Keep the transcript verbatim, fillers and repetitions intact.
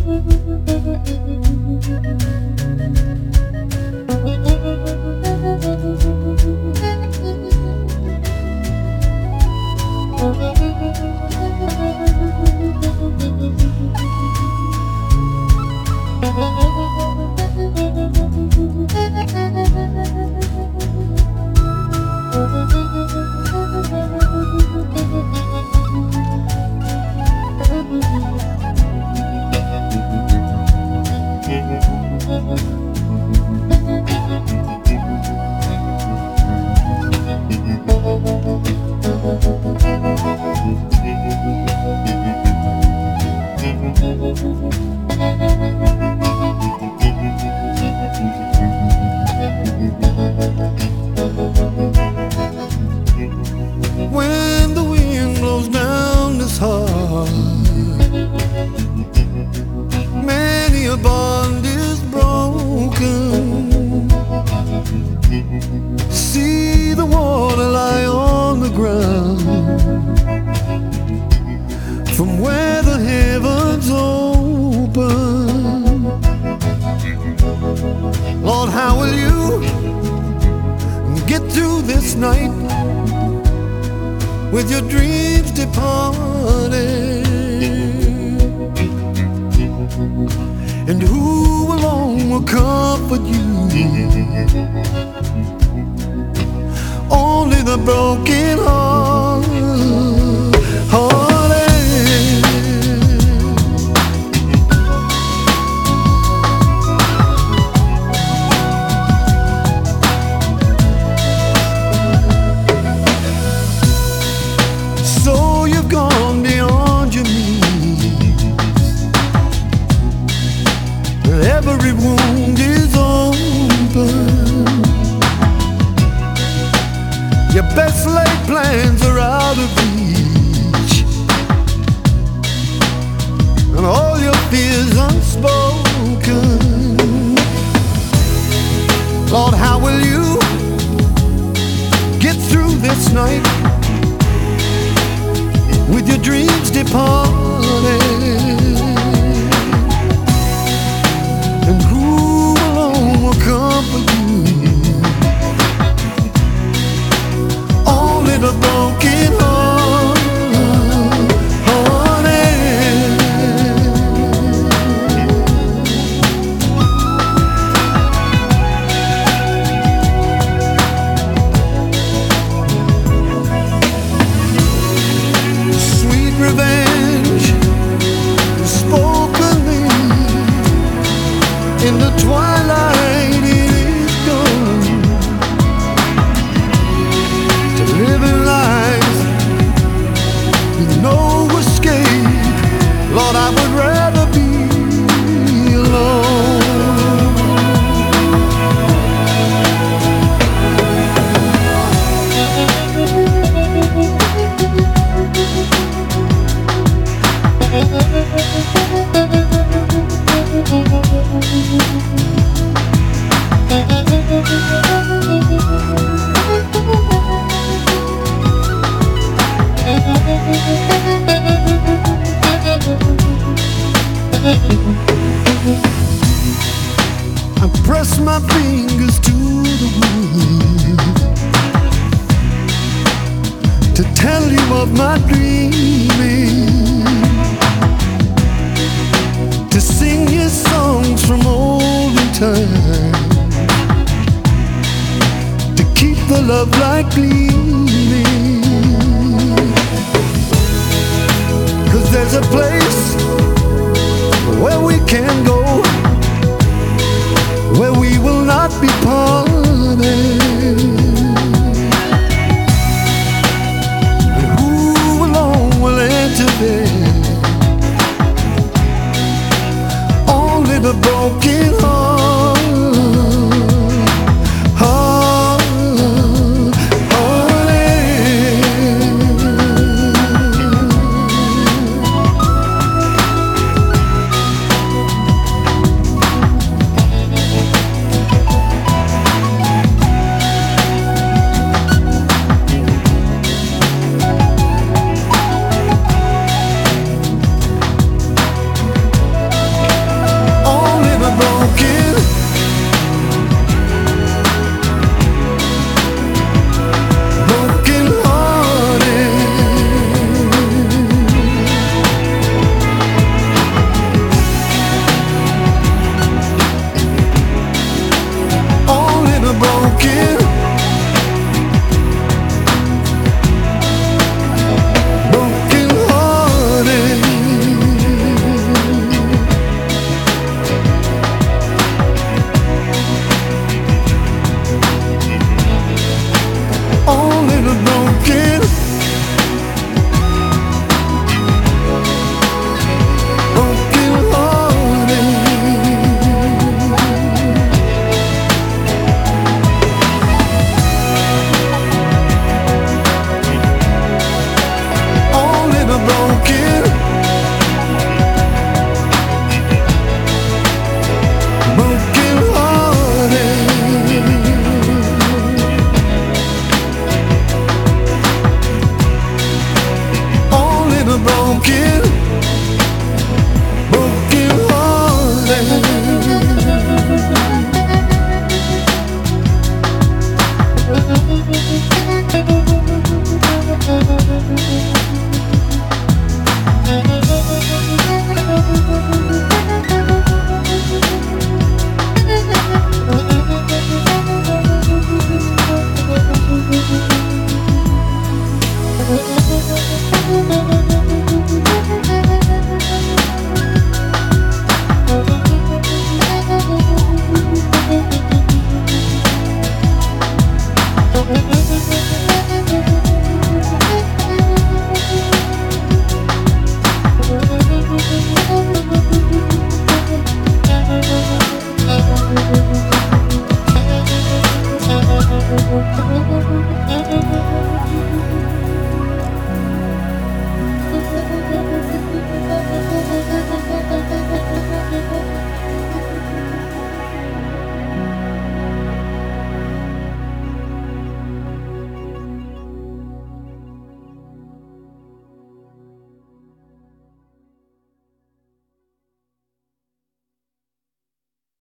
When the wind blows down this heart, many a bond is broken. See the water lie on the ground from where the heavens open. Lord, how will you get through this night with your dreams departed? And who alone will comfort you? Only the broken heart, hearted. So you've gone beyond your means. Every wound is open. Your best laid plans are out of reach, and all your fears unspoken. Lord, how will you get through this night with your dreams departed? And who alone will comfort you? Only the broken heart, hearted. Sweet revenge spokenly in the twilight, it is gone. To living life with no escape, Lord, I would rather be alone. I press my fingers to the wood to tell you of my dreaming, to sing you songs from olden time, to keep the love light gleaming. 'Cause there's a place where we can go, where we will not be parted. And who alone will enter there? Only the broken heart, heart, hearted. walking